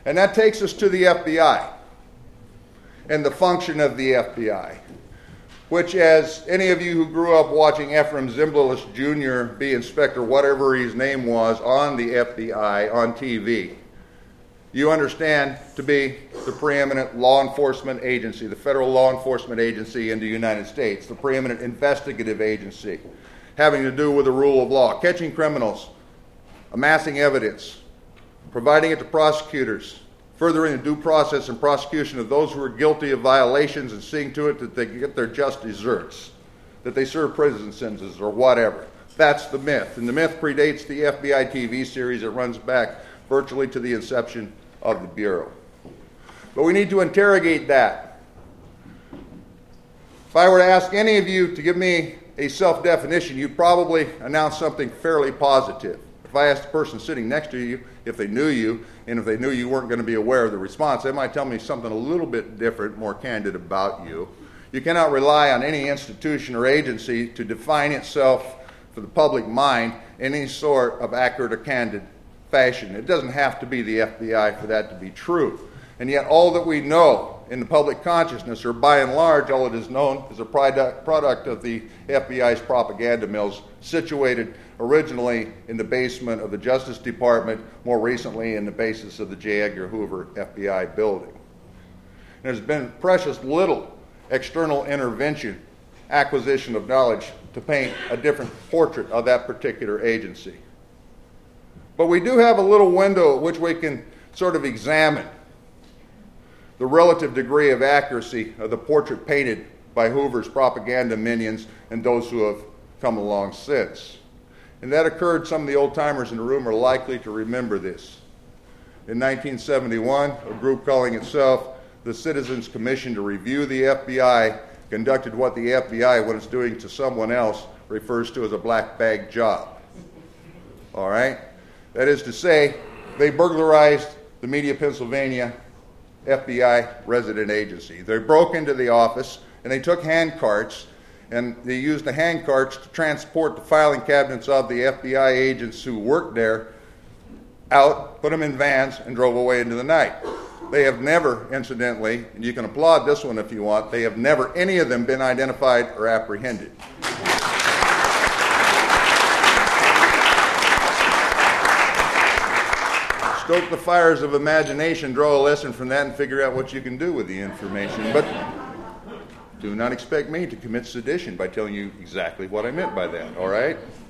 And that takes us to the FBI and the function of the FBI, which, as any of you who grew up watching Ephraim Zimbalist Jr. be inspector, whatever his name was, on the FBI on TV, you understand to be the preeminent law enforcement agency, the federal law enforcement agency in the United States, the preeminent investigative agency having to do with the rule of law, catching criminals, amassing evidence, providing it to prosecutors, furthering the due process and prosecution of those who are guilty of violations, and seeing to it that they get their just deserts, that they serve prison sentences or whatever. That's the myth. And the myth predates the FBI TV series. It runs back virtually to the inception of the Bureau. But we need to interrogate that. If I were to ask any of you to give me a self-definition, you'd probably announce something fairly positive. If I asked the person sitting next to you if they knew you, and if they knew you weren't going to be aware of the response, they might tell me something a little bit different, more candid about you. You cannot rely on any institution or agency to define itself for the public mind in any sort of accurate or candid fashion. It doesn't have to be the FBI for that to be true. And yet all that we know in the public consciousness, or by and large all that is known, is a product of the FBI's propaganda mills, situated originally in the basement of the Justice Department, more recently in the basis of the J. Edgar Hoover FBI building. There's been precious little external intervention, acquisition of knowledge to paint a different portrait of that particular agency. But we do have a little window at which we can sort of examine the relative degree of accuracy of the portrait painted by Hoover's propaganda minions and those who have come along since. And that occurred, some of the old-timers in the room are likely to remember this. In 1971, a group calling itself the Citizens Commission to Review the FBI conducted what the FBI, when it's doing to someone else, refers to as a black bag job. All right? That is to say, they burglarized the Media Pennsylvania FBI resident agency. They broke into the office and they took hand carts, and they used the hand carts to transport the filing cabinets of the FBI agents who worked there out, put them in vans, and drove away into the night. They have never, incidentally, and you can applaud this one if you want, they have never, any of them, been identified or apprehended. Stoke the fires of imagination, draw a lesson from that, and figure out what you can do with the information. But do not expect me to commit sedition by telling you exactly what I meant by that, all right?